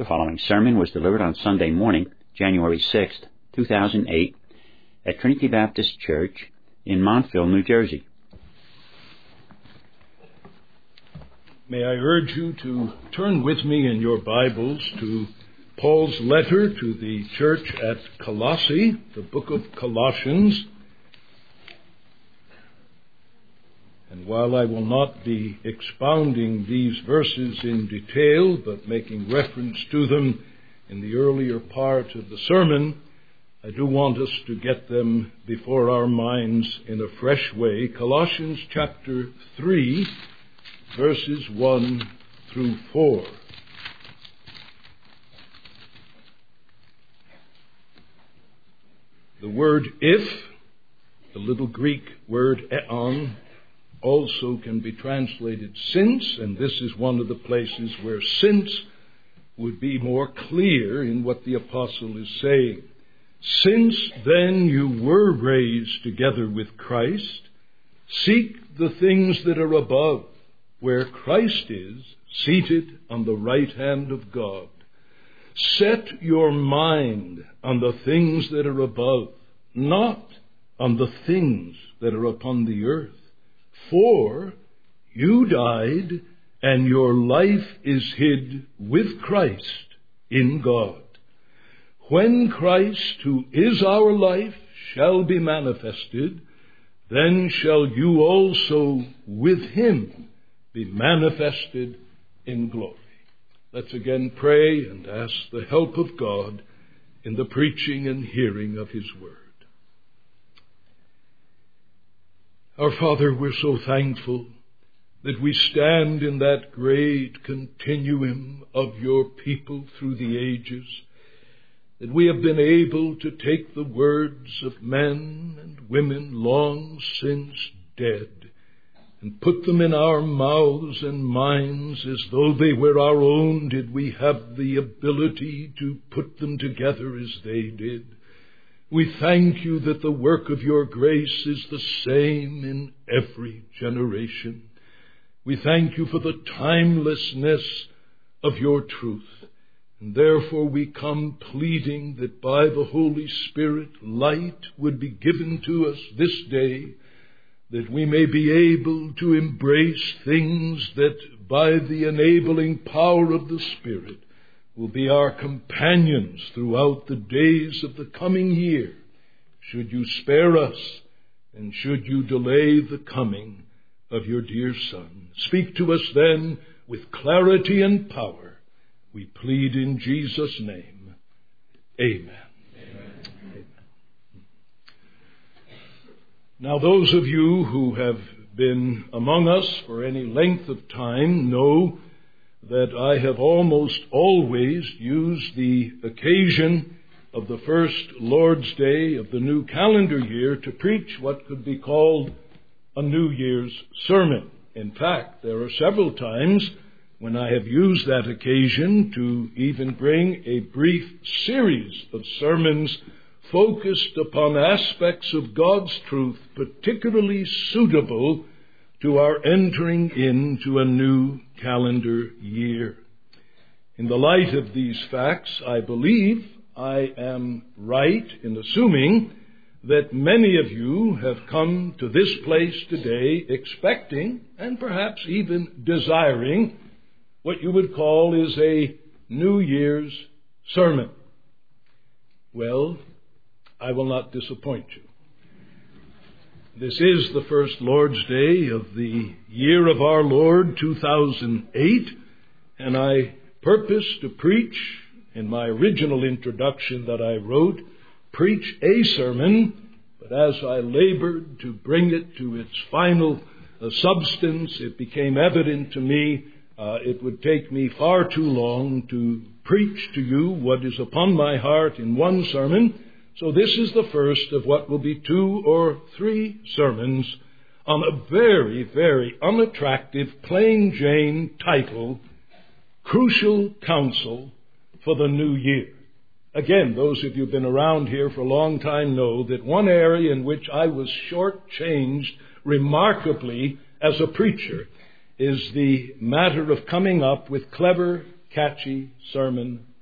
following sermon was delivered on Sunday morning, January 6th, 2008, at Trinity Baptist Church in Montville, New Jersey. May I urge you to turn with me in your Bibles to Paul's letter to the church at Colossae, the book of Colossians. And while I will not be expounding these verses in detail, but making reference to them in the earlier part of the sermon, I do want us to get them before our minds in a fresh way. Colossians chapter 3, verses 1 through 4. The word if, the little Greek word eon, also can be translated since, and this is one of the places where since would be more clear in what the apostle is saying. Since then you were raised together with Christ, seek the things that are above, where Christ is, seated on the right hand of God. Set your mind on the things that are above, not on the things that are upon the earth. For you died, and your life is hid with Christ in God. When Christ, who is our life, shall be manifested, then shall you also with him be manifested in glory. Let's again pray and ask the help of God in the preaching and hearing of his word. Our Father, we're so thankful that we stand in that great continuum of your people through the ages, that we have been able to take the words of men and women long since dead and put them in our mouths and minds as though they were our own. Did we have the ability to put them together as they did? We thank you that the work of your grace is the same in every generation. We thank you for the timelessness of your truth. And therefore we come pleading that by the Holy Spirit light would be given to us this day, that we may be able to embrace things that by the enabling power of the Spirit will be our companions throughout the days of the coming year, should you spare us and should you delay the coming of your dear Son. Speak to us then with clarity and power. We plead in Jesus' name. Amen. Amen. Now, those of you who have been among us for any length of time know that I have almost always used the occasion of the first Lord's Day of the new calendar year to preach what could be called a New Year's sermon. In fact, there are several times when I have used that occasion to even bring a brief series of sermons focused upon aspects of God's truth particularly suitable to our entering into a new calendar year. In the light of these facts, I believe I am right in assuming that many of you have come to this place today expecting and perhaps even desiring what you would call is a New Year's sermon. Well, I will not disappoint you. This is the first Lord's Day of the year of our Lord, 2008, and I purpose to preach, in my original introduction that I wrote, preach a sermon, but as I labored to bring it to its final substance, it became evident to me it would take me far too long to preach to you what is upon my heart in one sermon. So this is the first of what will be 2 or 3 sermons on a very, very unattractive, plain Jane title, Crucial Counsel for the New Year. Again, those of you who've been around here for a long time know that one area in which I was shortchanged remarkably as a preacher is the matter of coming up with clever, catchy sermon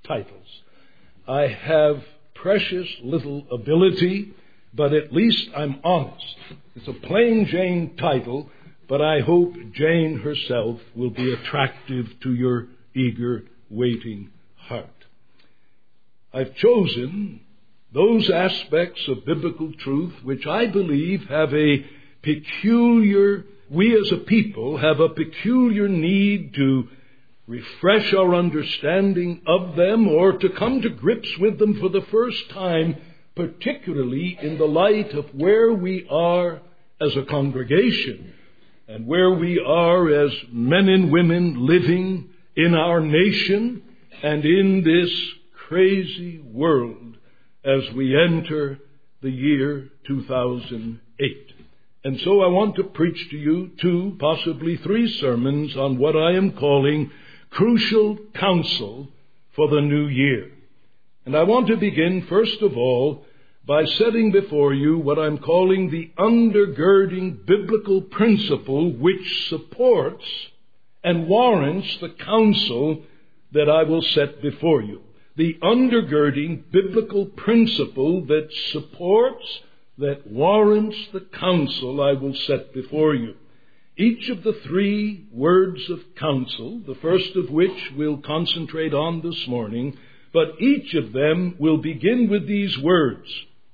titles. I have precious little ability, but at least I'm honest. It's a plain Jane title, but I hope Jane herself will be attractive to your eager, waiting heart. I've chosen those aspects of biblical truth which I believe have a peculiar, we as a people have a peculiar need to refresh our understanding of them or to come to grips with them for the first time, particularly in the light of where we are as a congregation and where we are as men and women living in our nation and in this crazy world as we enter the year 2008. And so I want to preach to you 2, possibly 3 sermons on what I am calling crucial counsel for the new year. And I want to begin, first of all, by setting before you what I'm calling the undergirding biblical principle which supports and warrants the counsel that I will set before you. The undergirding biblical principle that supports, that warrants the counsel I will set before you. Each of the 3 words of counsel, the first of which we'll concentrate on this morning, but each of them will begin with these words.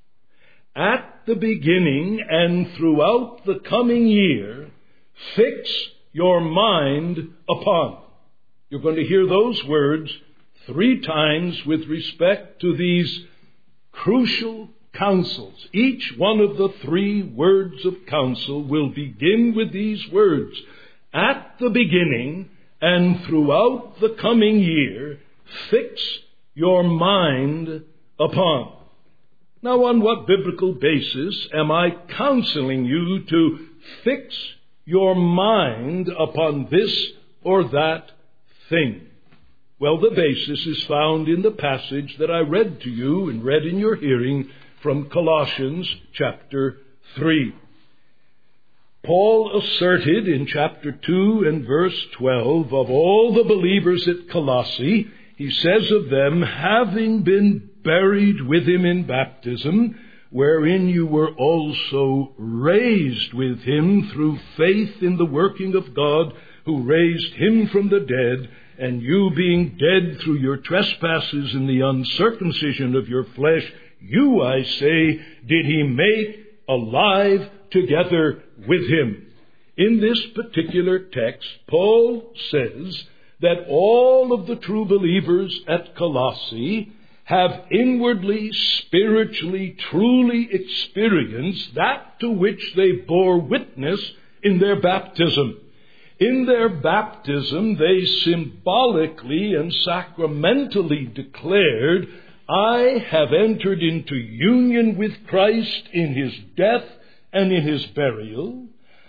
At the beginning and throughout the coming year, fix your mind upon. You're going to hear those words 3 times with respect to these crucial counsels. Each one of the 3 words of counsel will begin with these words. At the beginning and throughout the coming year, fix your mind upon. Now, on what biblical basis am I counseling you to fix your mind upon this or that thing? Well, the basis is found in the passage that I read to you and read in your hearing from Colossians chapter 3. Paul asserted in chapter 2 and verse 12 of all the believers at Colossae, he says of them, having been buried with him in baptism, wherein you were also raised with him through faith in the working of God, who raised him from the dead, and you being dead through your trespasses and the uncircumcision of your flesh, you, I say, did he make alive together with him. In this particular text, Paul says that all of the true believers at Colossae have inwardly, spiritually, truly experienced that to which they bore witness in their baptism. In their baptism, they symbolically and sacramentally declared, I have entered into union with Christ in his death and in his burial.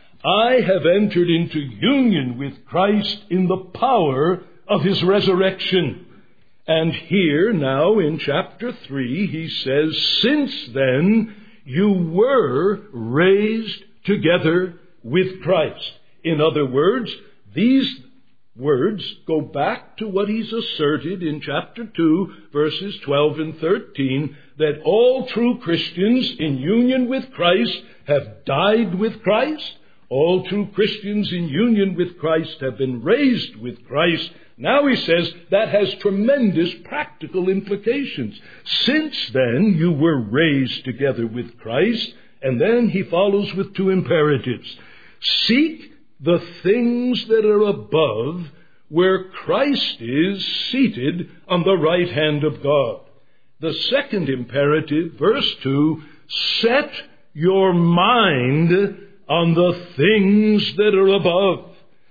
I have entered into union with Christ in the power of his resurrection. And here now in chapter 3, he says, since then you were raised together with Christ. In other words, these words go back to what he's asserted in chapter 2, verses 12 and 13, that all true Christians in union with Christ have died with Christ. All true Christians in union with Christ have been raised with Christ. Now he says that has tremendous practical implications. Since then you were raised together with Christ, and then he follows with 2 imperatives. Seek the things that are above, where Christ is seated on the right hand of God. The second imperative, verse 2, set your mind on the things that are above,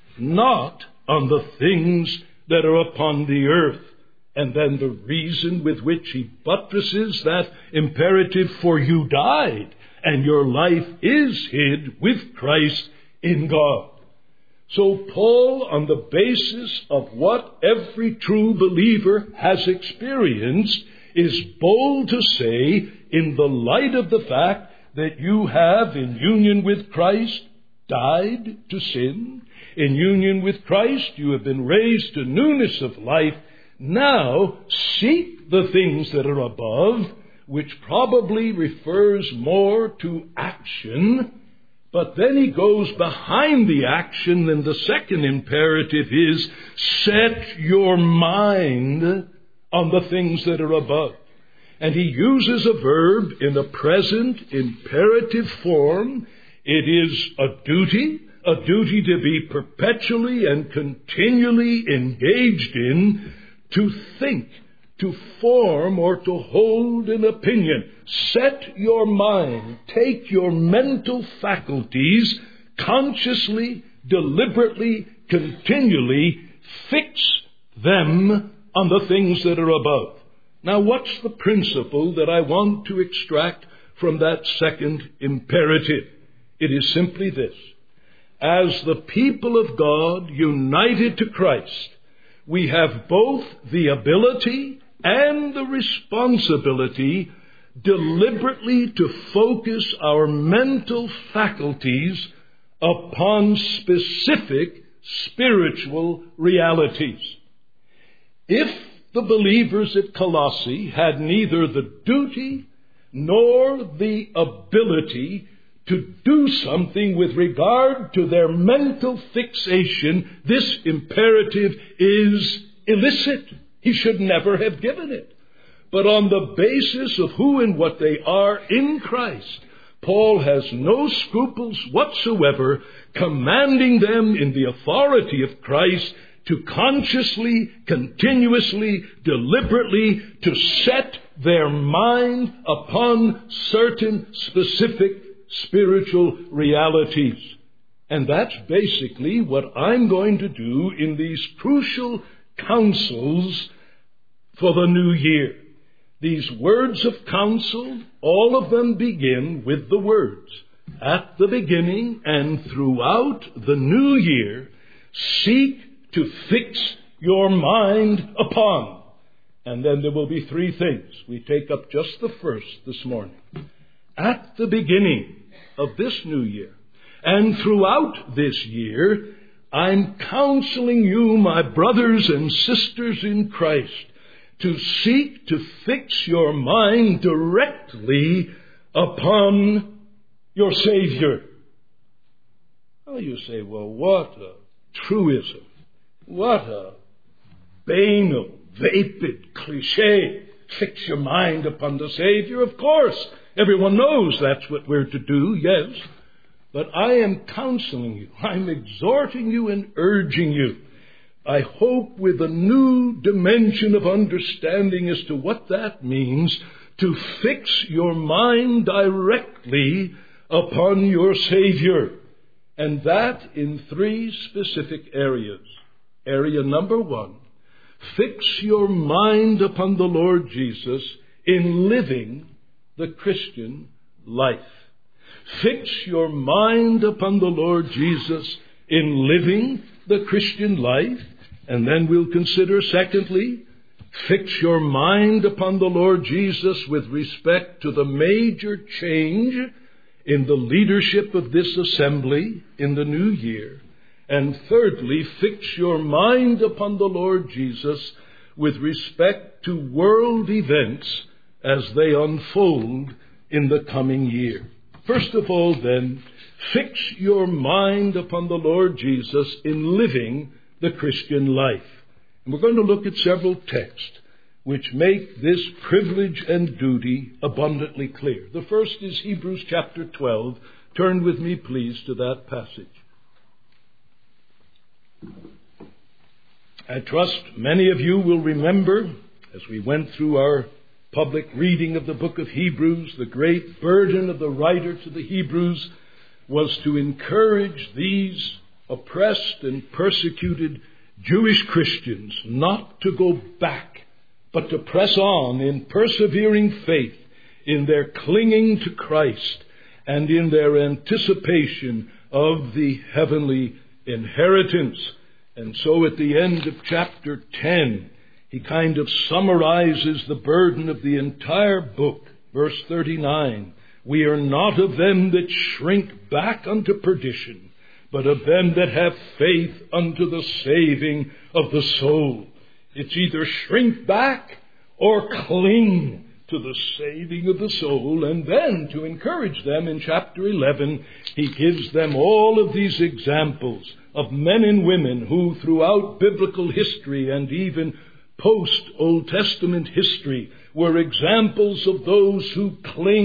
not on the things that are upon the earth. And then the reason with which he buttresses that imperative, for you died, and your life is hid with Christ in God. So Paul, on the basis of what every true believer has experienced, is bold to say, in the light of the fact that you have, in union with Christ, died to sin, in union with Christ you have been raised to newness of life, Now seek the things that are above, which probably refers more to action. But then he goes behind the action, and the second imperative is, set your mind on the things that are above. And he uses a verb in a present imperative form. It is a duty to be perpetually and continually engaged in, to think, to form, or to hold an opinion. Set your mind, take your mental faculties, consciously, deliberately, continually, fix them on the things that are above. Now, what's the principle that I want to extract from that second imperative? It is simply this. As the people of God united to Christ, we have both the ability and the responsibility deliberately to focus our mental faculties upon specific spiritual realities. If the believers at Colossae had neither the duty nor the ability to do something with regard to their mental fixation, this imperative is illicit. He should never have given it. But on the basis of who and what they are in Christ, Paul has no scruples whatsoever commanding them in the authority of Christ to consciously, continuously, deliberately to set their mind upon certain specific spiritual realities. And that's basically what I'm going to do in these crucial counsels for the new year. These words of counsel, all of them begin with the words, at the beginning and throughout the new year, seek to fix your mind upon. And then there will be three things. We take up just the first this morning. At the beginning of this new year and throughout this year, I'm counseling you, my brothers and sisters in Christ, to seek to fix your mind directly upon your Savior. Well, you say, well, what a truism. What a banal, vapid cliche. Fix your mind upon the Savior. Of course, everyone knows that's what we're to do, yes. But I am counseling you. I'm exhorting you and urging you. I hope with a new dimension of understanding as to what that means, to fix your mind directly upon your Savior. And that in three specific areas. Area number one, fix your mind upon the Lord Jesus in living the Christian life. Fix your mind upon the Lord Jesus in living the Christian life. And then we'll consider, secondly, fix your mind upon the Lord Jesus with respect to the major change in the leadership of this assembly in the new year. And thirdly, fix your mind upon the Lord Jesus with respect to world events as they unfold in the coming year. First of all, then, fix your mind upon the Lord Jesus in living the Christian life. And we're going to look at several texts which make this privilege and duty abundantly clear. The first is Hebrews chapter 12. Turn with me, please, to that passage. I trust many of you will remember, as we went through our public reading of the book of Hebrews, the great burden of the writer to the Hebrews was to encourage these oppressed and persecuted Jewish Christians not to go back, but to press on in persevering faith, in their clinging to Christ, and in their anticipation of the heavenly inheritance. And so at the end of chapter 10, he kind of summarizes the burden of the entire book. Verse 39, we are not of them that shrink back unto perdition, but of them that have faith unto the saving of the soul. It's either shrink back or cling to the saving of the soul. And then, to encourage them, in chapter 11, he gives them all of these examples of men and women who, throughout biblical history and even post-Old Testament history, were examples of those who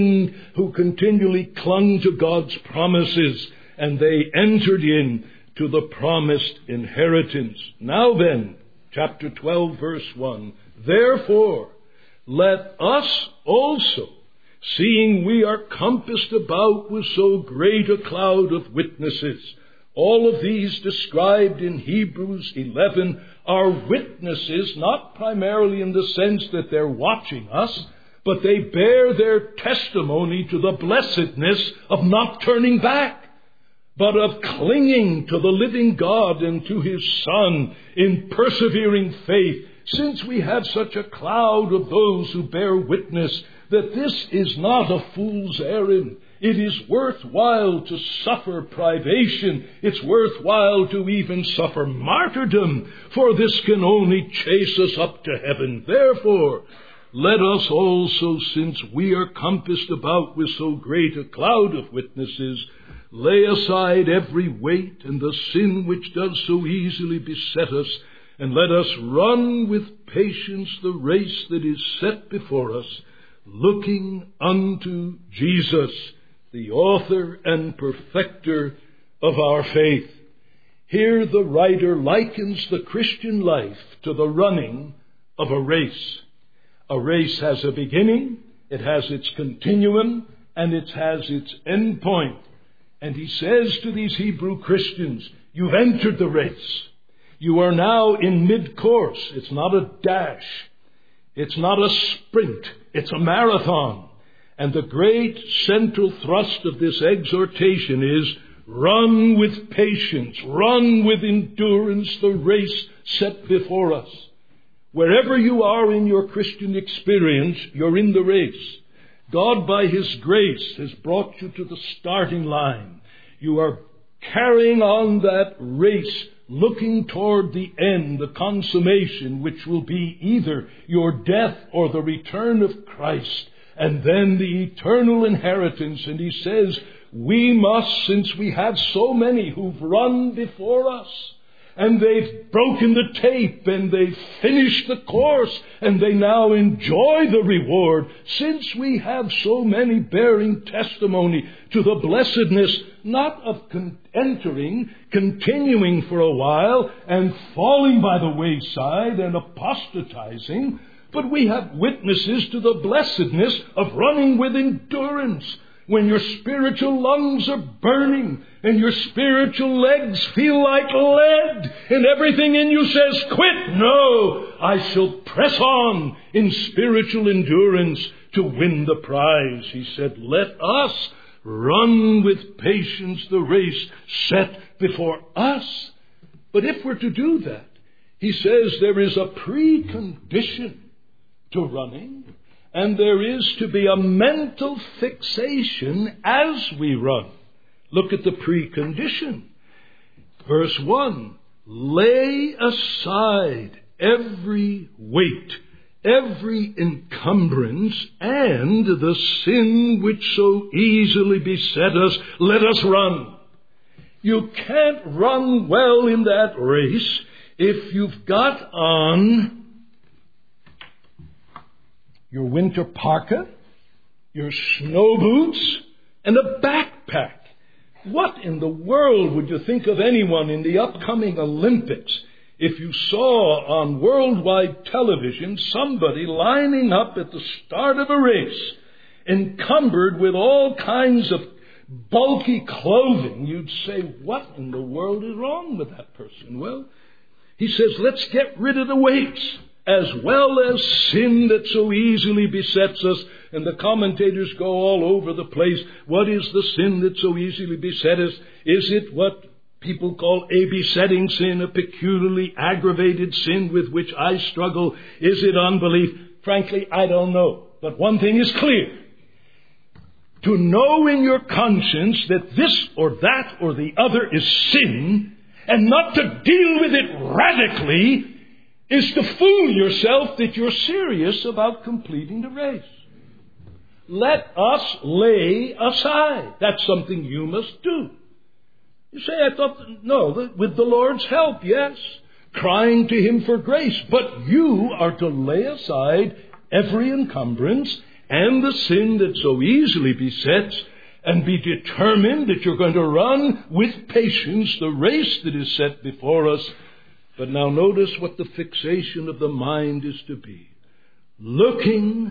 continually clung to God's promises, and they entered in to the promised inheritance. Now then, chapter 12, verse 1, therefore, let us also, seeing we are compassed about with so great a cloud of witnesses. All of these described in Hebrews 11 are witnesses, not primarily in the sense that they're watching us, but they bear their testimony to the blessedness of not turning back, but of clinging to the living God and to His Son in persevering faith. Since we have such a cloud of those who bear witness that this is not a fool's errand, it is worthwhile to suffer privation. It's worthwhile to even suffer martyrdom, for this can only chase us up to heaven. Therefore, let us also, since we are compassed about with so great a cloud of witnesses, lay aside every weight and the sin which does so easily beset us, and let us run with patience the race that is set before us, looking unto Jesus, the author and perfecter of our faith. Here the writer likens the Christian life to the running of a race. A race has a beginning, it has its continuum, and it has its end point. And he says to these Hebrew Christians, you've entered the race. You are now in mid-course. It's not a dash. It's not a sprint. It's a marathon. And the great central thrust of this exhortation is, run with patience, run with endurance the race set before us. Wherever you are in your Christian experience, you're in the race. God, by His grace, has brought you to the starting line. You are carrying on that race, looking toward the end, the consummation, which will be either your death or the return of Christ, and then the eternal inheritance. And he says, we must, since we have so many who've run before us, and they've broken the tape, and they've finished the course, and they now enjoy the reward, since we have so many bearing testimony to the blessedness, not of entering, continuing for a while, and falling by the wayside and apostatizing, but we have witnesses to the blessedness of running with endurance, when your spiritual lungs are burning and your spiritual legs feel like lead and everything in you says, quit. No, I shall press on in spiritual endurance to win the prize. He said, let us run with patience the race set before us. But if we're to do that, he says there is a precondition to running. And there is to be a mental fixation as we run. Look at the precondition. Verse 1, lay aside every weight, every encumbrance, and the sin which so easily beset us. Let us run. You can't run well in that race if you've got on your winter parka, your snow boots, and a backpack. What in the world would you think of anyone in the upcoming Olympics if you saw on worldwide television somebody lining up at the start of a race, encumbered with all kinds of bulky clothing? You'd say, what in the world is wrong with that person? Well, he says, let's get rid of the weights, as well as sin that so easily besets us. And the commentators go all over the place. What is the sin that so easily besets us? Is it what people call a besetting sin, a peculiarly aggravated sin with which I struggle? Is it unbelief? Frankly, I don't know. But one thing is clear. To know in your conscience that this or that or the other is sin, and not to deal with it radically, is to fool yourself that you're serious about completing the race. Let us lay aside. That's something you must do. You say, I thought, no, with the Lord's help, yes. Crying to Him for grace. But you are to lay aside every encumbrance and the sin that so easily besets, and be determined that you're going to run with patience the race that is set before us. But now notice what the fixation of the mind is to be. Looking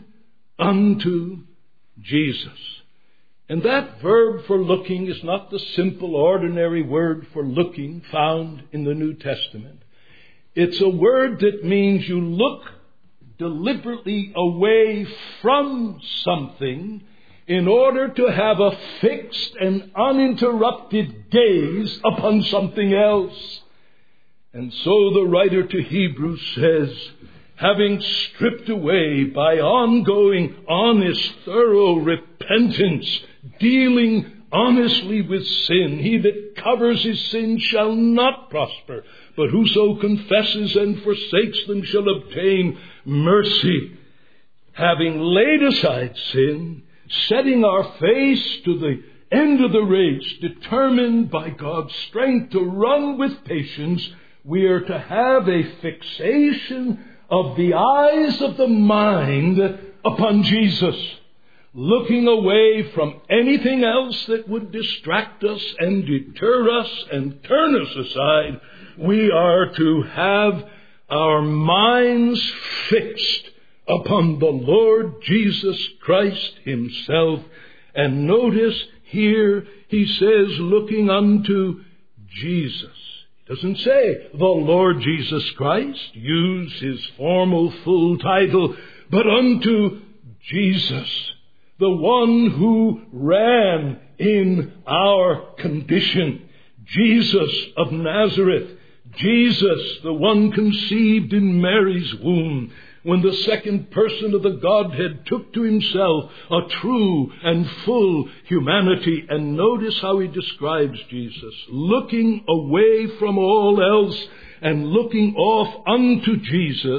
unto Jesus. And that verb for looking is not the simple, ordinary word for looking found in the New Testament. It's a word that means you look deliberately away from something in order to have a fixed and uninterrupted gaze upon something else. And so the writer to Hebrews says, having stripped away by ongoing, honest, thorough repentance, dealing honestly with sin, he that covers his sin shall not prosper, but whoso confesses and forsakes them shall obtain mercy. Having laid aside sin, setting our face to the end of the race, determined by God's strength to run with patience, we are to have a fixation of the eyes of the mind upon Jesus, looking away from anything else that would distract us and deter us and turn us aside. We are to have our minds fixed upon the Lord Jesus Christ Himself. And notice here he says, looking unto Jesus. He doesn't say the Lord Jesus Christ, use his formal full title, but unto Jesus, the one who ran in our condition. Jesus of Nazareth. Jesus, the one conceived in Mary's womb, when the second person of the Godhead took to himself a true and full humanity. And notice how he describes Jesus, looking away from all else and looking off unto Jesus,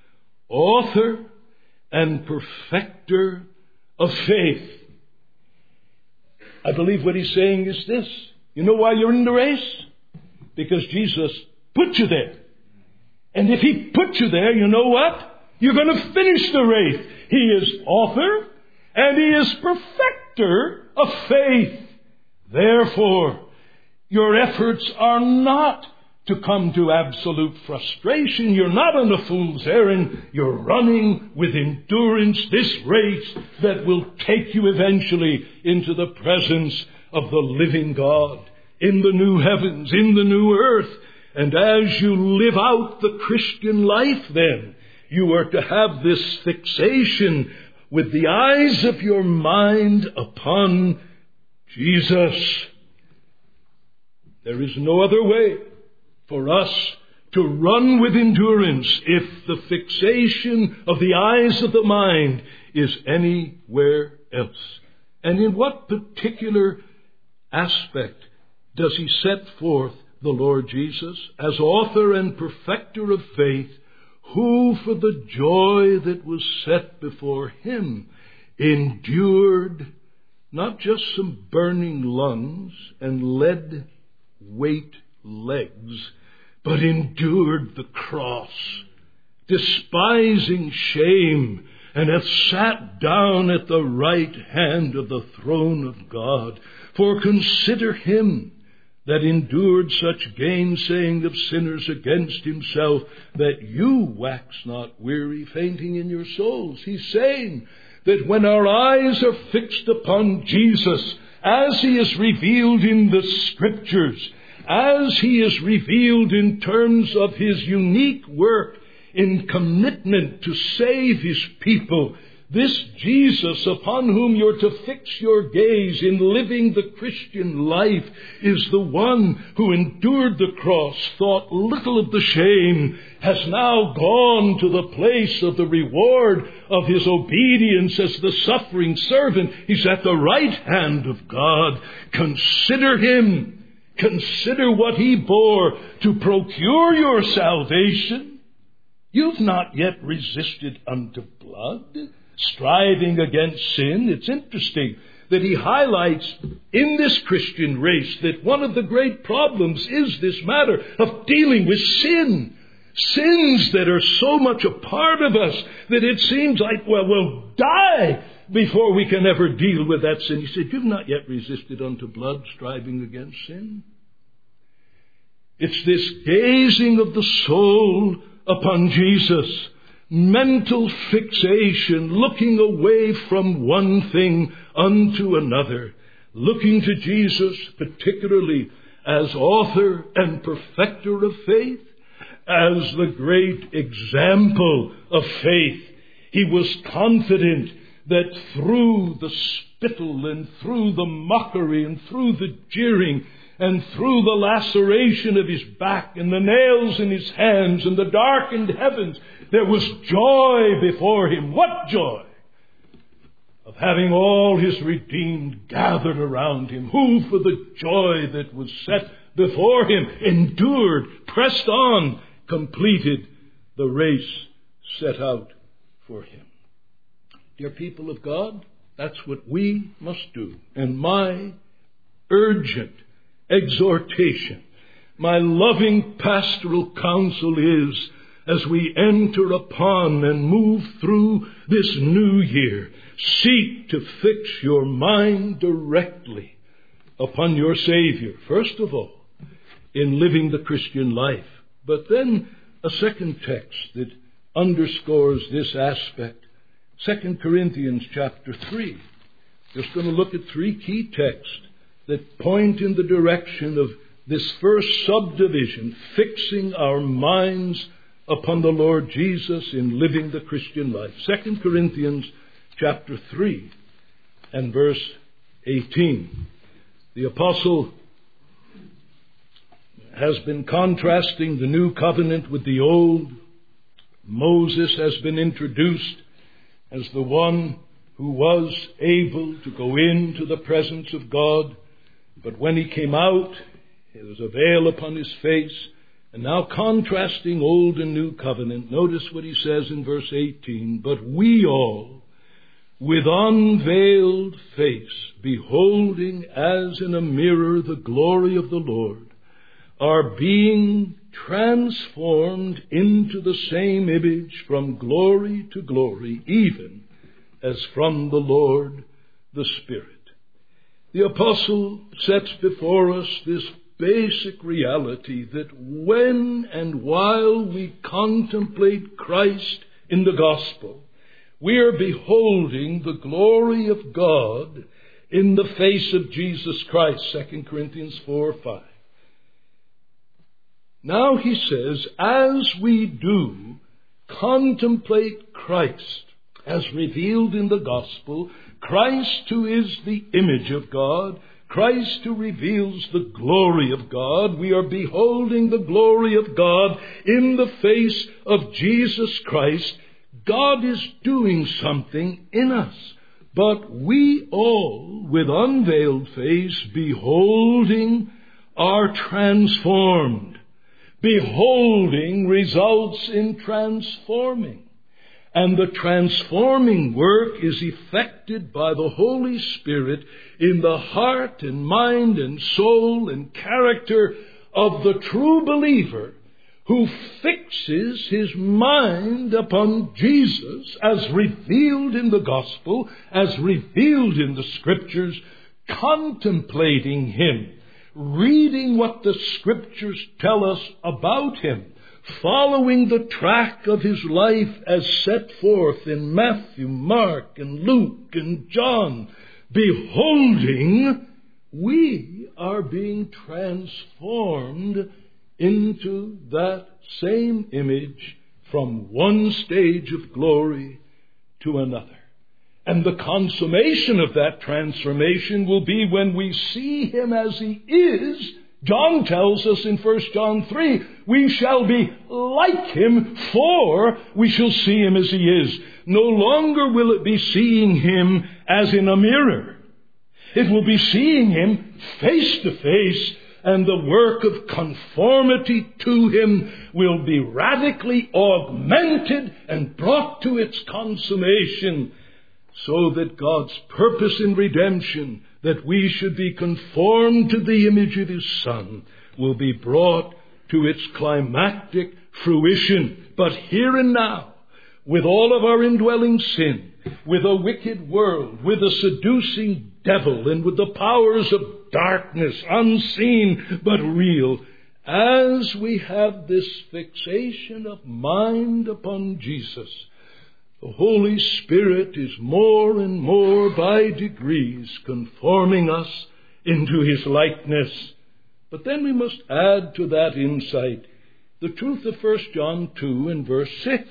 author and perfecter of faith. I believe what he's saying is this. You know why you're in the race? Because Jesus put you there. And if he put you there, you know what? You're going to finish the race. He is author and he is perfecter of faith. Therefore, your efforts are not to come to absolute frustration. You're not on a fool's errand. You're running with endurance this race that will take you eventually into the presence of the living God, in the new heavens, in the new earth. And as you live out the Christian life then, you are to have this fixation with the eyes of your mind upon Jesus. There is no other way for us to run with endurance if the fixation of the eyes of the mind is anywhere else. And in what particular aspect does he set forth the Lord Jesus as author and perfecter of faith, who for the joy that was set before him endured not just some burning lungs and lead weight legs, but endured the cross, despising shame, and hath sat down at the right hand of the throne of God. For consider him that endured such gainsaying of sinners against himself, that you wax not weary, fainting in your souls. He's saying that when our eyes are fixed upon Jesus, as he is revealed in the Scriptures, as he is revealed in terms of his unique work in commitment to save his people, this Jesus upon whom you're to fix your gaze in living the Christian life is the one who endured the cross, thought little of the shame, has now gone to the place of the reward of his obedience as the suffering servant. He's at the right hand of God. Consider him. Consider what he bore to procure your salvation. You've not yet resisted unto blood, striving against sin. It's interesting that he highlights in this Christian race that one of the great problems is this matter of dealing with sin. Sins that are so much a part of us that it seems like, well, we'll die before we can ever deal with that sin. He said, you've not yet resisted unto blood, striving against sin. It's this gazing of the soul upon Jesus, mental fixation, looking away from one thing unto another, looking to Jesus particularly as author and perfecter of faith, as the great example of faith. He was confident that through the spittle and through the mockery and through the jeering and through the laceration of his back and the nails in his hands and the darkened heavens, there was joy before him. What joy? Of having all his redeemed gathered around him, who for the joy that was set before him endured, pressed on, completed the race set out for him. Dear people of God, that's what we must do. And my urgent exhortation, my loving pastoral counsel is, as we enter upon and move through this new year, seek to fix your mind directly upon your Savior, first of all, in living the Christian life. But then a second text that underscores this aspect, 2 Corinthians chapter 3. Just going to look at three key texts that point in the direction of this first subdivision, fixing our minds upon the Lord Jesus in living the Christian life. 2 Corinthians chapter 3 and verse 18. The apostle has been contrasting the new covenant with the old. Moses has been introduced as the one who was able to go into the presence of God. But when he came out, there was a veil upon his face. And now contrasting old and new covenant, notice what he says in verse 18. But we all, with unveiled face, beholding as in a mirror the glory of the Lord, are being transformed into the same image from glory to glory, even as from the Lord the Spirit. The apostle sets before us this basic reality that when and while we contemplate Christ in the gospel, we are beholding the glory of God in the face of Jesus Christ, 2 Corinthians 4:5. Now he says, as we do contemplate Christ as revealed in the gospel, Christ who is the image of God, Christ who reveals the glory of God, we are beholding the glory of God in the face of Jesus Christ. God is doing something in us, but we all, with unveiled face, beholding, are transformed. Beholding results in transforming. And the transforming work is effected by the Holy Spirit in the heart and mind and soul and character of the true believer, who fixes his mind upon Jesus as revealed in the gospel, as revealed in the scriptures, contemplating him, reading what the scriptures tell us about him, following the track of his life as set forth in Matthew, Mark, and Luke, and John, beholding, we are being transformed into that same image from one stage of glory to another. And the consummation of that transformation will be when we see him as he is. John tells us in 1 John 3, we shall be like him, for we shall see him as he is. No longer will it be seeing him as in a mirror. It will be seeing him face to face and the work of conformity to Him will be radically augmented and brought to its consummation, so that God's purpose in redemption, that we should be conformed to the image of His Son, will be brought to its climactic fruition. But here and now, with all of our indwelling sin, with a wicked world, with a seducing devil, and with the powers of darkness, unseen but real, as we have this fixation of mind upon Jesus, the Holy Spirit is more and more by degrees conforming us into His likeness. But then we must add to that insight the truth of 1 John 2 and verse 6.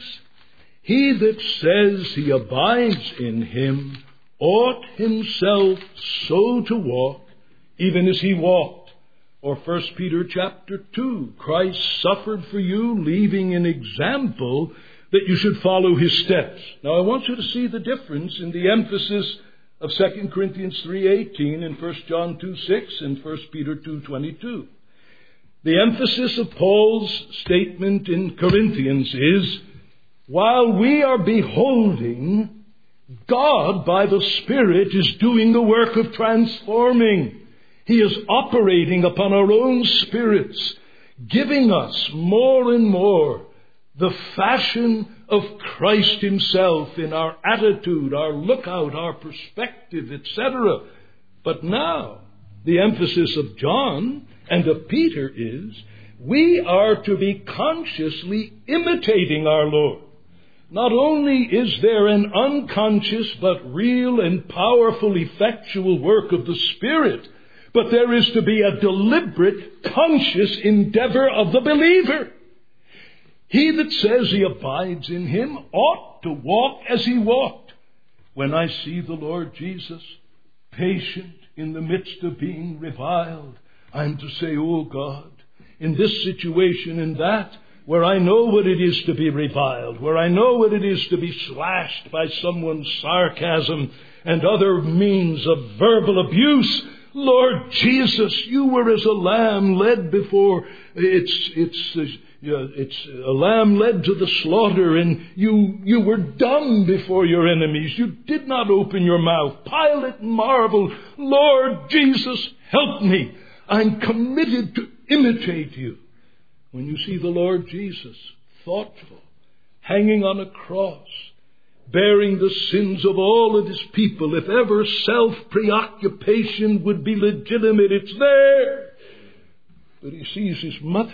He that says he abides in Him ought himself so to walk, even as He walked. Or 1 Peter chapter 2, Christ suffered for you, leaving an example that you should follow His steps. Now I want you to see the difference in the emphasis of 2 Corinthians 3:18 and 1 John 2:6 and 1 Peter 2:22. The emphasis of Paul's statement in Corinthians is, while we are beholding, God by the Spirit is doing the work of transforming. He is operating upon our own spirits, giving us more and more the fashion of Christ Himself in our attitude, our lookout, our perspective, etc. But now, the emphasis of John and of Peter is, we are to be consciously imitating our Lord. Not only is there an unconscious but real and powerful effectual work of the Spirit, but there is to be a deliberate, conscious endeavor of the believer. He that says he abides in Him ought to walk as He walked. When I see the Lord Jesus patient in the midst of being reviled, I'm to say, oh God, in this situation and that, where I know what it is to be reviled, where I know what it is to be slashed by someone's sarcasm and other means of verbal abuse, Lord Jesus, you were as a lamb led before it's a lamb led to the slaughter, and you were dumb before your enemies. You did not open your mouth. Pilate marveled, Lord Jesus, help me. I'm committed to imitate you. When you see the Lord Jesus, thoughtful, hanging on a cross, bearing the sins of all of His people, if ever self-preoccupation would be legitimate, it's there. But He sees His mother,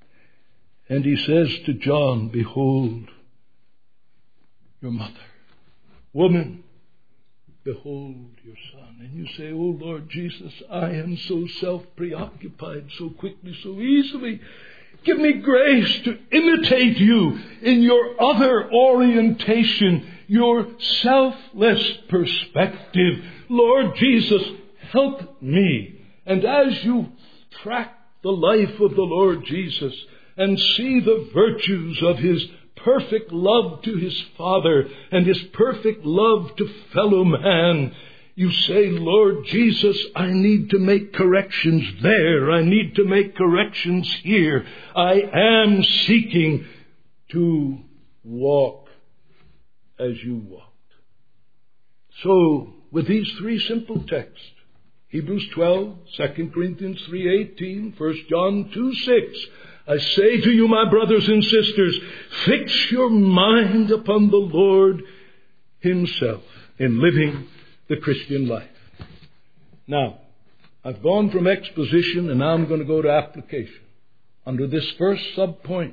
and He says to John, behold your mother. Woman, behold your son. And you say, oh Lord Jesus, I am so self-preoccupied, so quickly, so easily. Give me grace to imitate you in your other orientation, your selfless perspective. Lord Jesus, help me. And as you track the life of the Lord Jesus and see the virtues of His perfect love to His Father and His perfect love to fellow man, you say, Lord Jesus, I need to make corrections there. I need to make corrections here. I am seeking to walk as you walked. So, with these three simple texts, Hebrews 12, 2 Corinthians 3:18, 1 John 2:6, I say to you, my brothers and sisters, fix your mind upon the Lord Himself in living the Christian life. Now, I've gone from exposition and now I'm going to go to application. Under this first subpoint,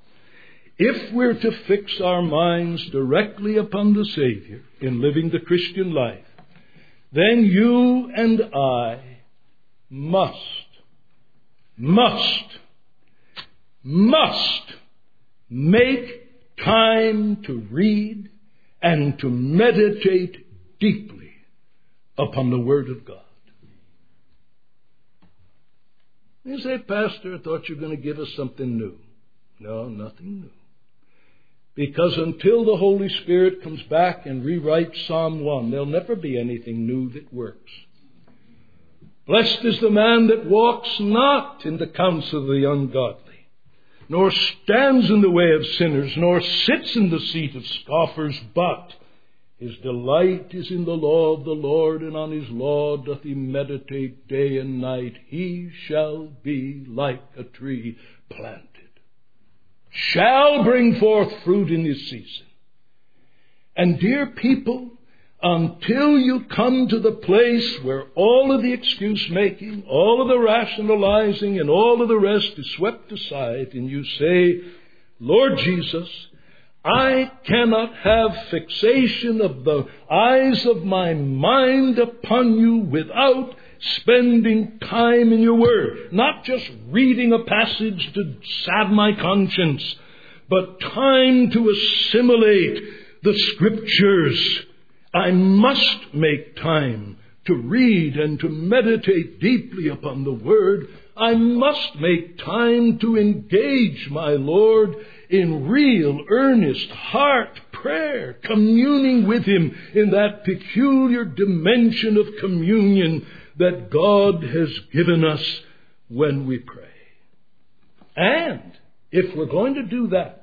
if we're to fix our minds directly upon the Savior in living the Christian life, then you and I must make time to read and to meditate deeply upon the Word of God. You say, Pastor, I thought you were going to give us something new. No, nothing new. Because until the Holy Spirit comes back and rewrites Psalm 1, there'll never be anything new that works. Blessed is the man that walks not in the counsel of the ungodly, nor stands in the way of sinners, nor sits in the seat of scoffers, but his delight is in the law of the Lord, and on his law doth he meditate day and night. He shall be like a tree planted, shall bring forth fruit in his season. And dear people, until you come to the place where all of the excuse-making, all of the rationalizing, and all of the rest is swept aside, and you say, Lord Jesus, I cannot have fixation of the eyes of my mind upon you without spending time in your word. Not just reading a passage to salve my conscience, but time to assimilate the scriptures. I must make time to read and to meditate deeply upon the word. I must make time to engage my Lord in real, earnest heart prayer, communing with him in that peculiar dimension of communion that God has given us when we pray. And if we're going to do that,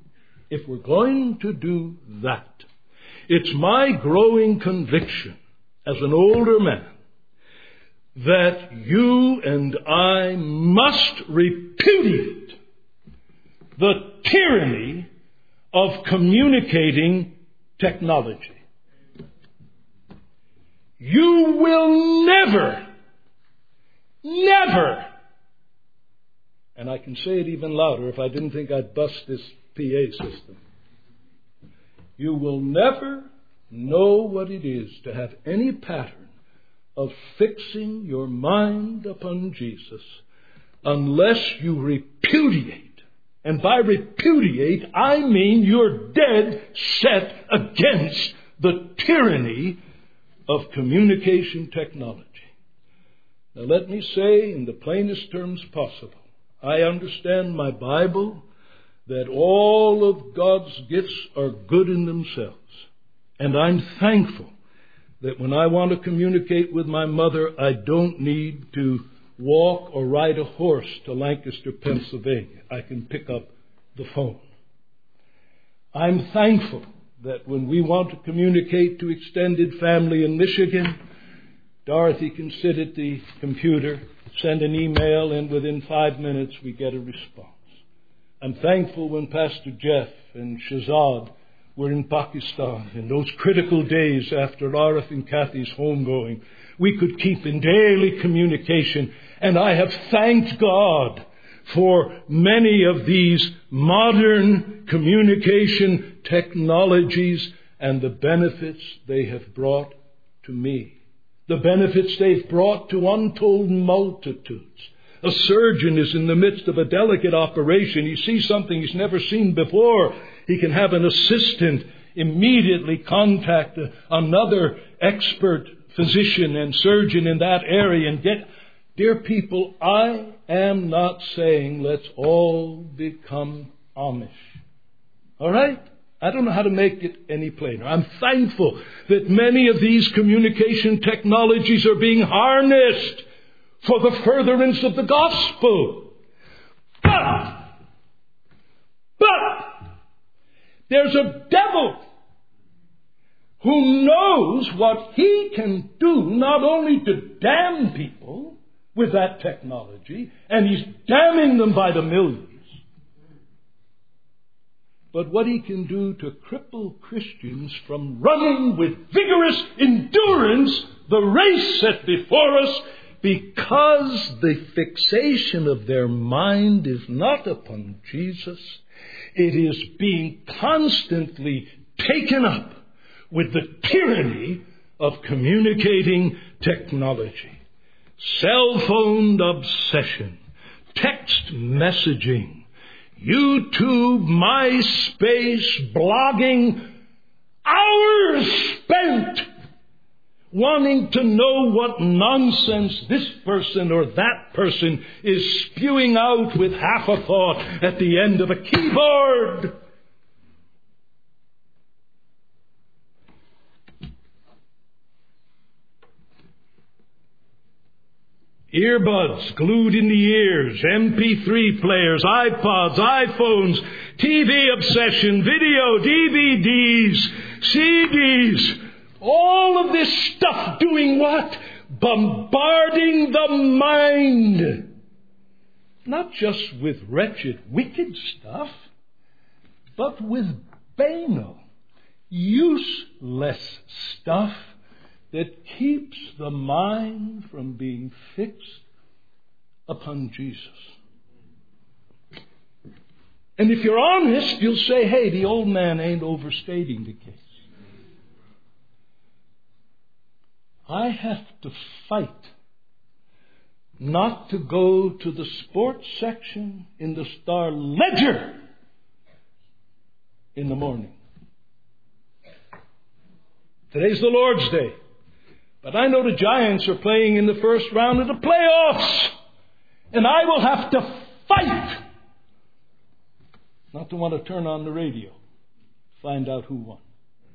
it's my growing conviction as an older man that you and I must repudiate the tyranny of communicating technology. You will never, and I can say it even louder if I didn't think I'd bust this PA system, you will never know what it is to have any pattern of fixing your mind upon Jesus unless you repudiate. And by repudiate, I mean you're dead set against the tyranny of communication technology. Now let me say in the plainest terms possible, I understand my Bible that all of God's gifts are good in themselves. And I'm thankful that when I want to communicate with my mother, I don't need to walk or ride a horse to Lancaster, Pennsylvania. I can pick up the phone. I'm thankful that when we want to communicate to extended family in Michigan, Dorothy can sit at the computer, send an email, and within 5 minutes we get a response. I'm thankful when Pastor Jeff and Shazad were in Pakistan in those critical days after Arif and Kathy's homegoing. We could keep in daily communication, and I have thanked God for many of these modern communication technologies and the benefits they have brought to me. The benefits they've brought to untold multitudes. A surgeon is in the midst of a delicate operation. He sees something he's never seen before. He can have an assistant immediately contact another expert physician and surgeon in that area and get... Dear people, I am not saying let's all become Amish. All right? I don't know how to make it any plainer. I'm thankful that many of these communication technologies are being harnessed for the furtherance of the gospel. But there's a devil who knows what he can do, not only to damn people with that technology, and he's damning them by the millions, but what he can do to cripple Christians from running with vigorous endurance the race set before us, because the fixation of their mind is not upon Jesus. It is being constantly taken up with the tyranny of communicating technology. Cell phone obsession, text messaging, YouTube, MySpace, blogging, hours spent wanting to know what nonsense this person or that person is spewing out with half a thought at the end of a keyboard. Earbuds glued in the ears, MP3 players, iPods, iPhones, TV obsession, video, DVDs, CDs. All of this stuff doing what? Bombarding the mind. Not just with wretched, wicked stuff, but with banal, useless stuff that keeps the mind from being fixed upon Jesus. And if you're honest, you'll say, hey, the old man ain't overstating the case. I have to fight not to go to the sports section in the Star Ledger in the morning. Today's the Lord's Day. But I know the Giants are playing in the first round of the playoffs. And I will have to fight not to want to turn on the radio, find out who won.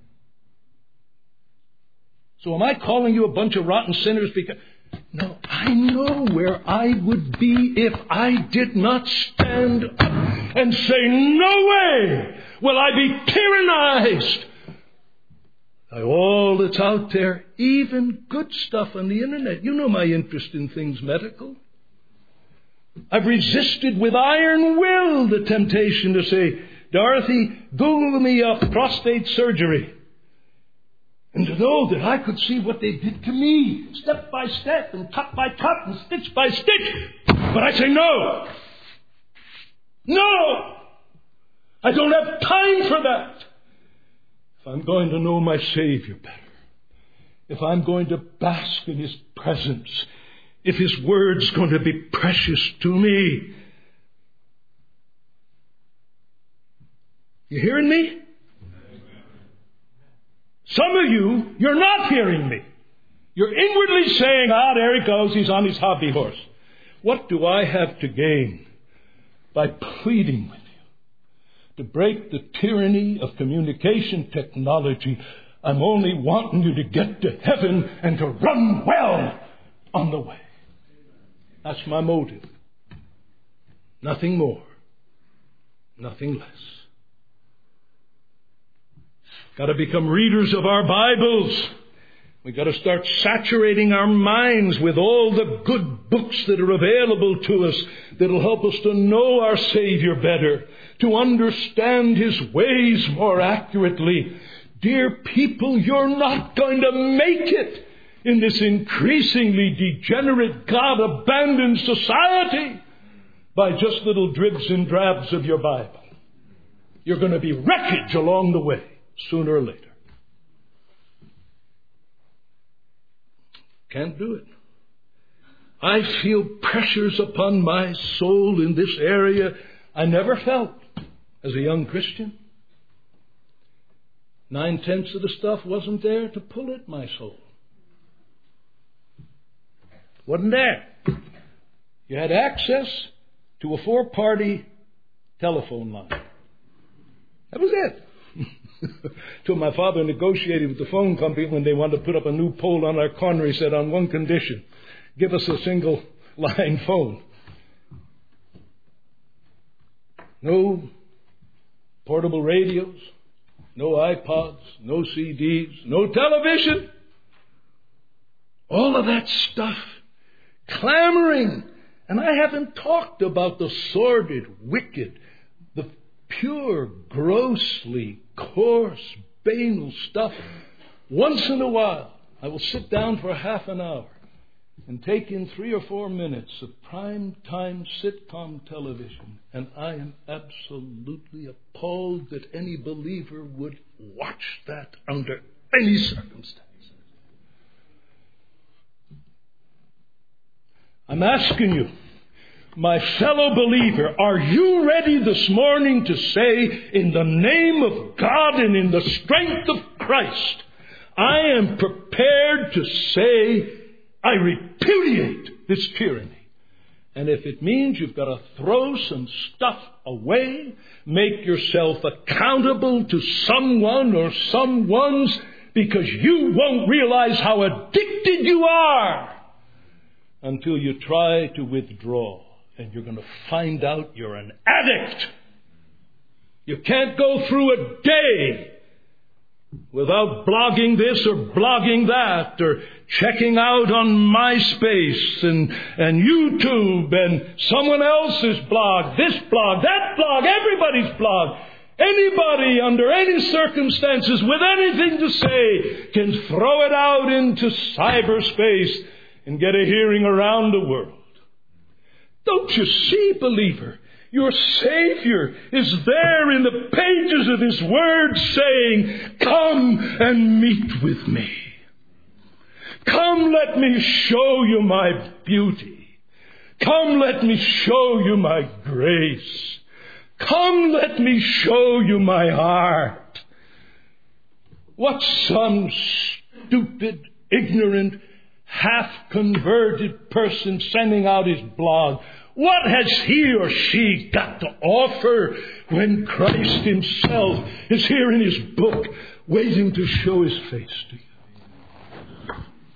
So am I calling you a bunch of rotten sinners because... No, I know where I would be if I did not stand up and say, no way will I be tyrannized by all that's out there, even good stuff on the internet. You know my interest in things medical. I've resisted with iron will the temptation to say, Dorothy, Google me up prostate surgery. And to know that I could see what they did to me, step by step and cut by cut and stitch by stitch. But I say no. No! I don't have time for that. If I'm going to know my Savior better, if I'm going to bask in His presence, if His Word's going to be precious to me. You hearing me? Some of you, you're not hearing me. You're inwardly saying, there he goes, he's on his hobby horse. What do I have to gain by pleading with you to break the tyranny of communication technology? I'm only wanting you to get to heaven and to run well on the way. That's my motive. Nothing more. Nothing less. Got to become readers of our Bibles. We've got to start saturating our minds with all the good books that are available to us that will help us to know our Savior better, to understand His ways more accurately. Dear people, you're not going to make it in this increasingly degenerate, God-abandoned society by just little dribs and drabs of your Bible. You're going to be wreckage along the way, sooner or later. Can't do it. I feel pressures upon my soul in this area I never felt as a young Christian. 9/10 of the stuff wasn't there to pull at my soul. Wasn't there. You had access to a 4-party telephone line. That was it. Till my father negotiated with the phone company when they wanted to put up a new pole on our corner. He said, on one condition, give us a single line phone. No portable radios, no iPods, no CDs, no television. All of that stuff clamoring. And I haven't talked about the sordid, wicked, the pure, grossly coarse, banal stuff. Once in a while, I will sit down for half an hour and take in 3 or 4 minutes of prime-time sitcom television, and I am absolutely appalled that any believer would watch that under any circumstance. I'm asking you, my fellow believer, are you ready this morning to say, in the name of God and in the strength of Christ, I am prepared to say, I repudiate this tyranny. And if it means you've got to throw some stuff away, make yourself accountable to someone or someone's because you won't realize how addicted you are until you try to withdraw. And you're going to find out you're an addict. You can't go through a day without blogging this or blogging that, or checking out on MySpace and YouTube and someone else's blog, this blog, that blog, everybody's blog. Anybody under any circumstances with anything to say can throw it out into cyberspace and get a hearing around the world. Don't you see, believer? Your Savior is there in the pages of His Word saying, "Come and meet with me. Come, let me show you my beauty. Come, let me show you my grace. Come, let me show you my heart." What some stupid, ignorant, half-converted person sending out his blog, what has he or she got to offer when Christ Himself is here in His book waiting to show His face to you?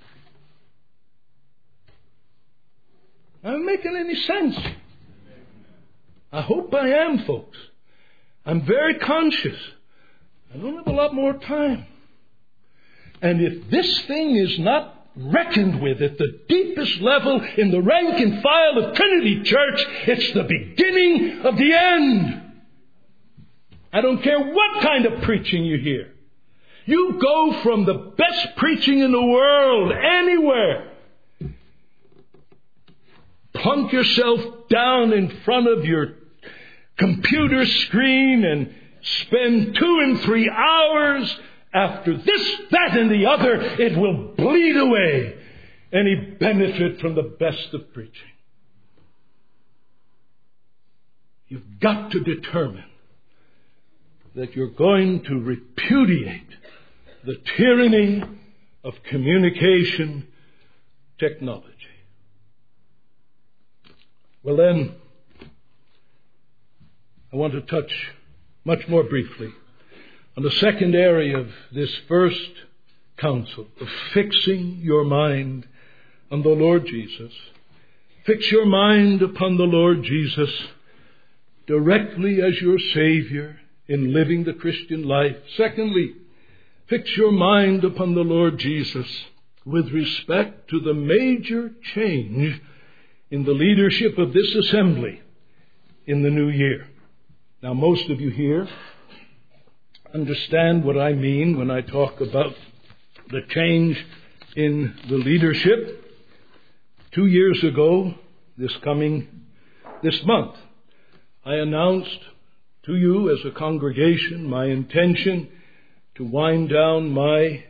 Am I making any sense? I hope I am, folks. I'm very conscious. I don't have a lot more time. And if this thing is not reckoned with at the deepest level in the rank and file of Trinity Church, it's the beginning of the end. I don't care what kind of preaching you hear. You go from the best preaching in the world anywhere, plunk yourself down in front of your computer screen and spend 2 and 3 hours. After this, that, and the other, it will bleed away any benefit from the best of preaching. You've got to determine that you're going to repudiate the tyranny of communication technology. Well then, I want to touch much more briefly on the second area of this first counsel of fixing your mind on the Lord Jesus. Fix your mind upon the Lord Jesus directly as your Savior in living the Christian life. Secondly, fix your mind upon the Lord Jesus with respect to the major change in the leadership of this assembly in the new year. Now, most of you here understand what I mean when I talk about the change in the leadership. 2 years ago, this month, I announced to you as a congregation my intention to wind down my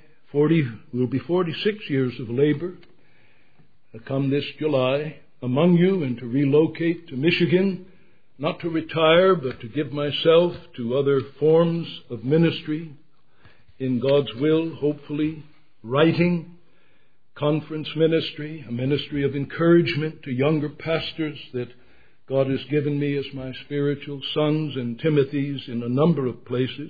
46 years of labor come this July among you and to relocate to Michigan. Not to retire, but to give myself to other forms of ministry in God's will, hopefully writing, conference ministry, a ministry of encouragement to younger pastors that God has given me as my spiritual sons and Timothys in a number of places.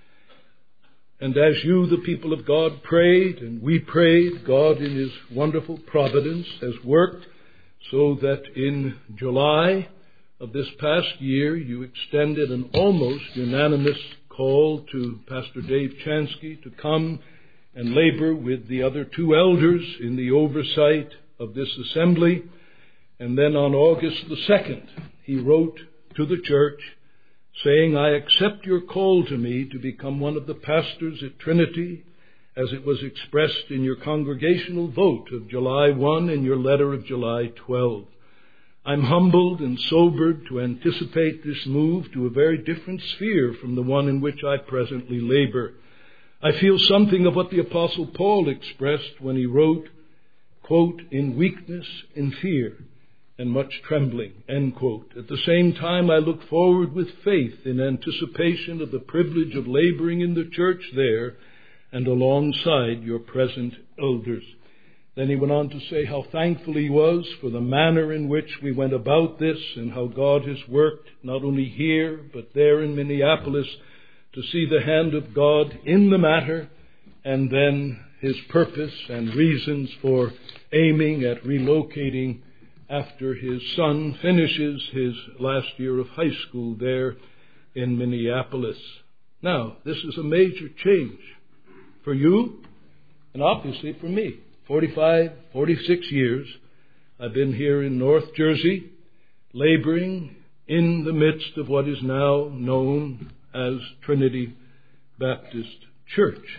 And as you, the people of God, prayed and we prayed, God in His wonderful providence has worked so that in July of this past year, you extended an almost unanimous call to Pastor Dave Chansky to come and labor with the other 2 elders in the oversight of this assembly. And then on August the 2nd, he wrote to the church saying, "I accept your call to me to become one of the pastors at Trinity, as it was expressed in your congregational vote of July 1 and your letter of July 12. I'm humbled and sobered to anticipate this move to a very different sphere from the one in which I presently labor. I feel something of what the Apostle Paul expressed when he wrote, quote, in weakness, in fear, and much trembling, end quote. At the same time, I look forward with faith in anticipation of the privilege of laboring in the church there and alongside your present elders." Then he went on to say how thankful he was for the manner in which we went about this and how God has worked not only here but there in Minneapolis to see the hand of God in the matter. And then his purpose and reasons for aiming at relocating after his son finishes his last year of high school there in Minneapolis. Now, this is a major change for you and obviously for me. 45, 46 years I've been here in North Jersey, laboring in the midst of what is now known as Trinity Baptist Church.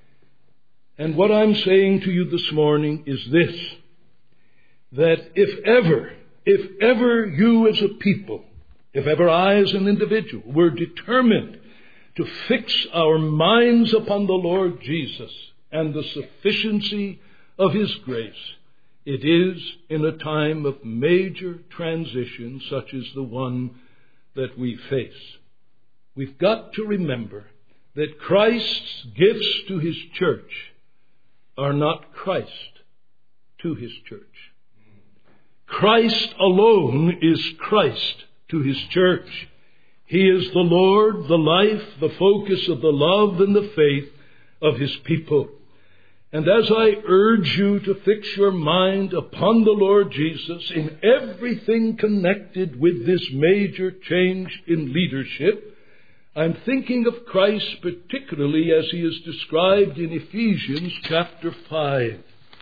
And what I'm saying to you this morning is this, that if ever you as a people, if ever I as an individual were determined to fix our minds upon the Lord Jesus and the sufficiency of his grace, it is in a time of major transition such as the one that we face. We've got to remember that Christ's gifts to his church are not Christ to his church. Christ alone is Christ to his church. He is the Lord, the life, the focus of the love and the faith of his people. And as I urge you to fix your mind upon the Lord Jesus in everything connected with this major change in leadership, I'm thinking of Christ particularly as he is described in Ephesians chapter 5.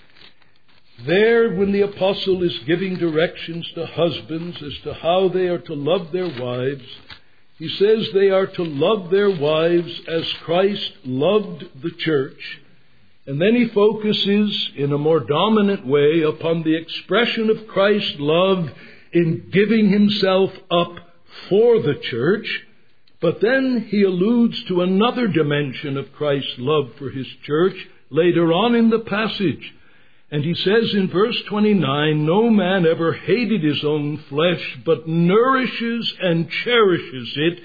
There, when the apostle is giving directions to husbands as to how they are to love their wives, he says they are to love their wives as Christ loved the church. And then he focuses in a more dominant way upon the expression of Christ's love in giving himself up for the church. But then he alludes to another dimension of Christ's love for his church later on in the passage. And he says in verse 29, no man ever hated his own flesh, but nourishes and cherishes it,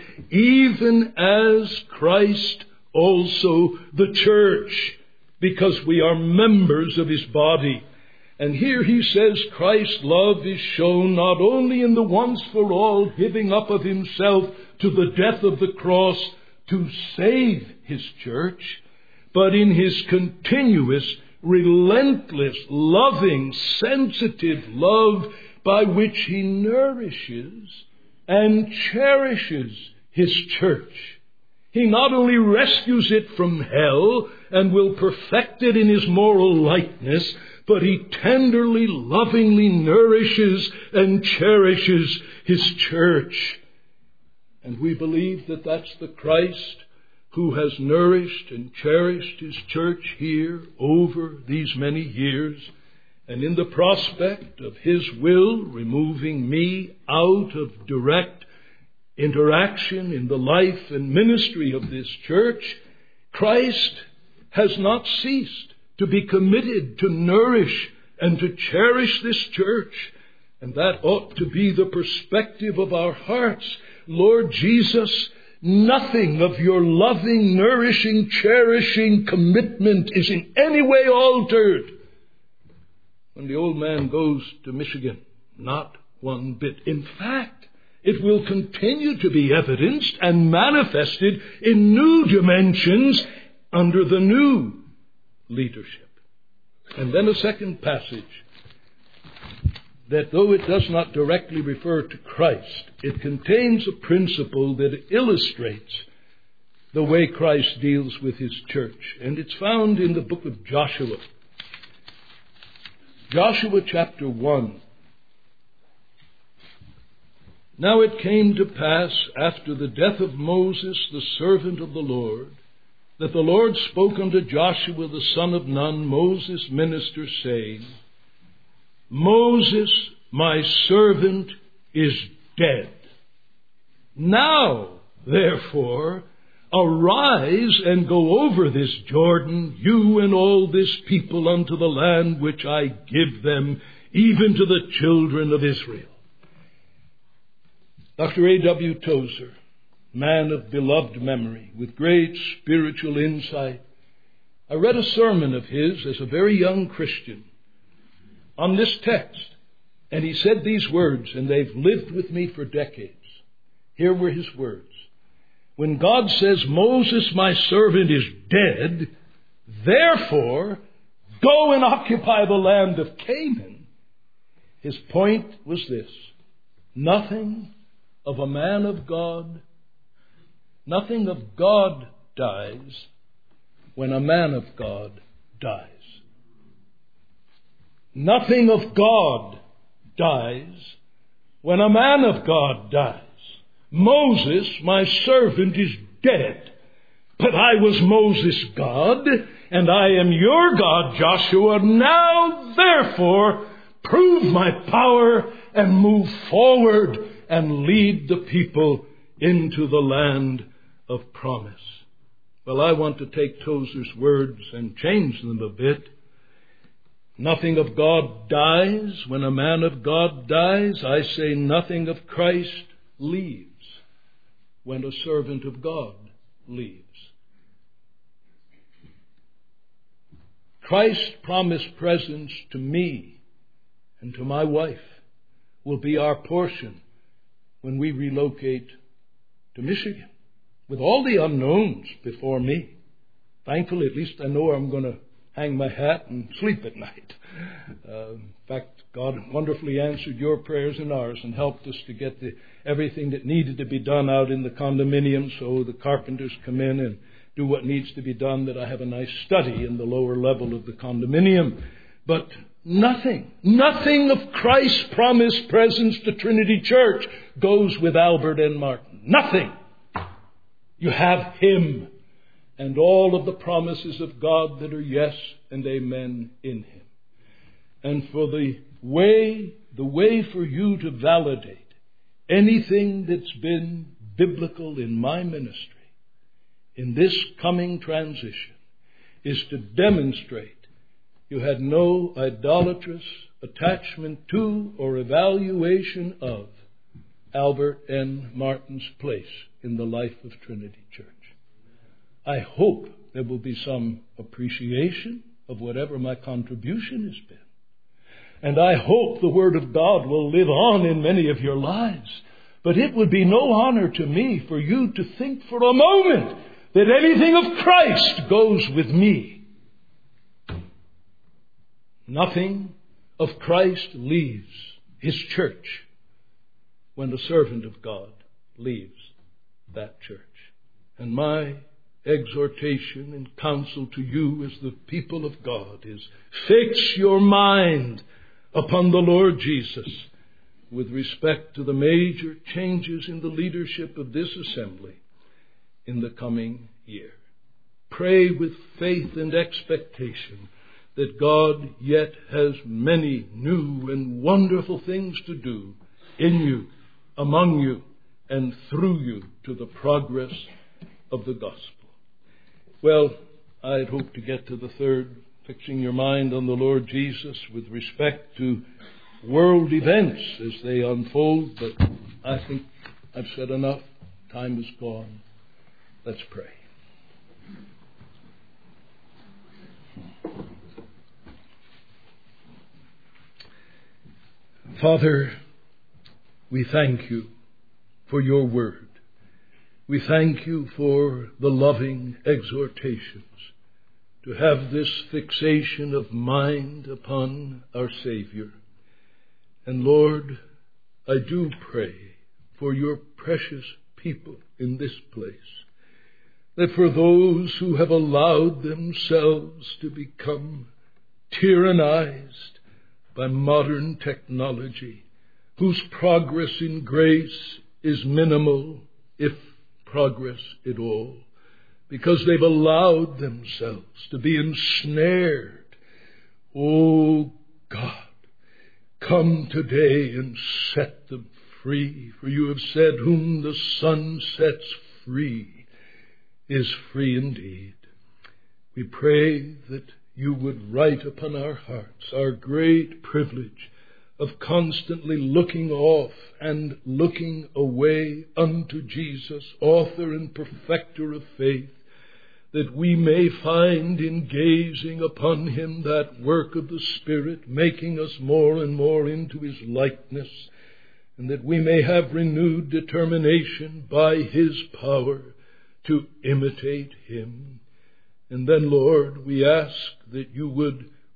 even as Christ also the church, because we are members of his body. And here he says Christ's love is shown not only in the once for all giving up of himself to the death of the cross to save his church, but in his continuous, relentless, loving, sensitive love by which he nourishes and cherishes his church. He not only rescues it from hell and will perfect it in his moral likeness, but he tenderly, lovingly nourishes and cherishes his church. And we believe that that's the Christ who has nourished and cherished his church here over these many years. And in the prospect of his will removing me out of direct interaction in the life and ministry of this church, Christ has not ceased to be committed to nourish and to cherish this church. And that ought to be the perspective of our hearts. Lord Jesus, nothing of your loving, nourishing, cherishing commitment is in any way altered. When the old man goes to Michigan, not one bit. In fact, it will continue to be evidenced and manifested in new dimensions under the new leadership. And then a second passage that, though it does not directly refer to Christ, it contains a principle that illustrates the way Christ deals with his church. And it's found in the book of Joshua. Joshua chapter 1. Now it came to pass after the death of Moses, the servant of the Lord, that the Lord spoke unto Joshua the son of Nun, Moses' minister, saying, Moses, my servant, is dead. Now, therefore, arise and go over this Jordan, you and all this people, unto the land which I give them, even to the children of Israel. Dr. A.W. Tozer, man of beloved memory, with great spiritual insight, I read a sermon of his as a very young Christian on this text, and he said these words, and they've lived with me for decades. Here were his words. When God says, Moses, my servant, is dead, therefore Go and occupy the land of Canaan. His point was this: nothing of a man of God, nothing of God dies when a man of God dies. Nothing of God dies when a man of God dies. Moses, my servant, is dead, but I was Moses' God, and I am your God, Joshua. Now, therefore, prove my power and move forward and lead the people into the land of promise. Well, I want to take Tozer's words and change them a bit. Nothing of God dies when a man of God dies. I say nothing of Christ leaves when a servant of God leaves. Christ's promised presence to me and to my wife will be our portion when we relocate to Michigan, with all the unknowns before me. Thankfully, at least I know I'm going to hang my hat and sleep at night. In fact, God wonderfully answered your prayers and ours and helped us to get everything that needed to be done out in the condominium, so the carpenters come in and do what needs to be done, that I have a nice study in the lower level of the condominium. But nothing of Christ's promised presence to Trinity Church goes with Albert and Martin. Nothing. You have Him and all of the promises of God that are yes and amen in Him. And for the way for you to validate anything that's been biblical in my ministry in this coming transition is to demonstrate you had no idolatrous attachment to or evaluation of Albert N. Martin's place in the life of Trinity Church. I hope there will be some appreciation of whatever my contribution has been. And I hope the Word of God will live on in many of your lives. But it would be no honor to me for you to think for a moment that anything of Christ goes with me. Nothing of Christ leaves His church when the servant of God leaves that church. And my exhortation and counsel to you as the people of God is, fix your mind upon the Lord Jesus with respect to the major changes in the leadership of this assembly in the coming year. Pray with faith and expectation that God yet has many new and wonderful things to do in you, among you, and through you to the progress of the gospel. Well, I had hoped to get to the third, fixing your mind on the Lord Jesus with respect to world events as they unfold, but I think I've said enough. Time is gone. Let's pray. Father, we thank you for your word. We thank you for the loving exhortations to have this fixation of mind upon our Savior. And Lord, I do pray for your precious people in this place, that for those who have allowed themselves to become tyrannized by modern technology, whose progress in grace is minimal, if progress at all, because they've allowed themselves to be ensnared. Oh God, come today and set them free, for you have said, whom the Son sets free is free indeed. We pray that you would write upon our hearts our great privilege of constantly looking off and looking away unto Jesus, author and perfecter of faith, that we may find in gazing upon him that work of the Spirit, making us more and more into his likeness, and that we may have renewed determination by his power to imitate him. And then, Lord, we ask that you would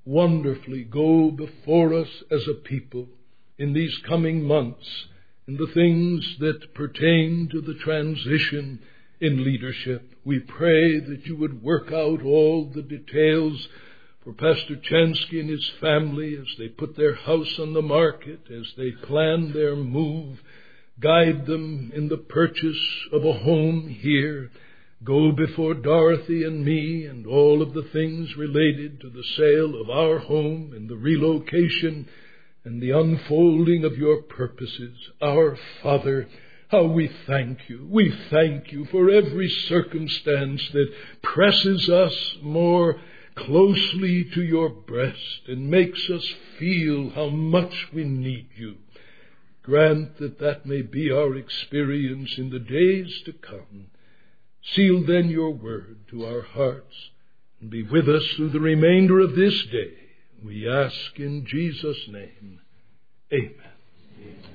wonderfully go before us as a people in these coming months in the things that pertain to the transition in leadership. We pray that you would work out all the details for Pastor Chansky and his family as they put their house on the market, as they plan their move. Guide them in the purchase of a home here. Go before Dorothy and me and all of the things related to the sale of our home and the relocation and the unfolding of your purposes. Our Father, how we thank you. We thank you for every circumstance that presses us more closely to your breast and makes us feel how much we need you. Grant that that may be our experience in the days to come. Seal then your word to our hearts and be with us through the remainder of this day. We ask in Jesus' name. Amen.